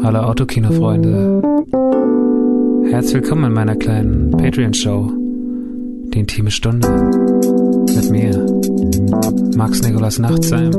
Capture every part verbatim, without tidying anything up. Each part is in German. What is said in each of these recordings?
Hallo Autokino-Freunde. Herzlich willkommen in meiner kleinen Patreon-Show. Die intime Stunde. Mit mir, Max Nikolas Nachtsheim.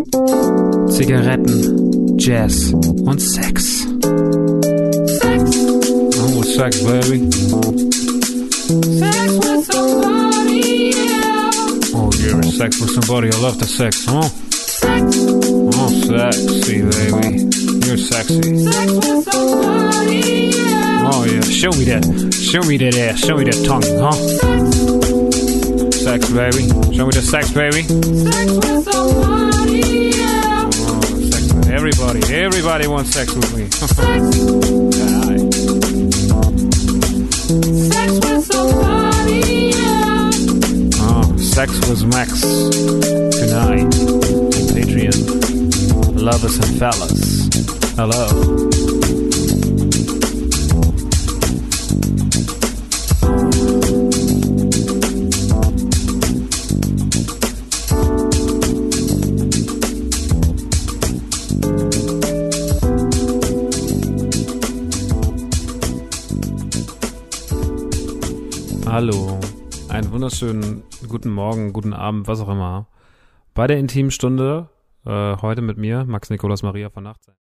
Zigaretten, Jazz und Sex. Sex. Oh, Sex, baby. Sex with somebody, yeah. Oh, yeah, sex with somebody. I love the sex, huh? Sex. Oh, sexy, baby. You're sexy. Sex with somebody, yeah. Oh, yeah. Show me that. Show me that ass. Show me that tongue, huh? Sex. Sex, baby. Show me the sex, baby. Sex with somebody, yeah. Oh, sex with everybody. Everybody wants sex with me. Sex. Yeah, sex with somebody, yeah. Oh, sex with Max tonight on Patreon. Lovers and fellas. Hello. Hallo, einen wunderschönen guten Morgen, guten Abend, was auch immer. Bei der intimen Stunde, äh, heute mit mir, Max Nikolas Maria von Nachtsheim.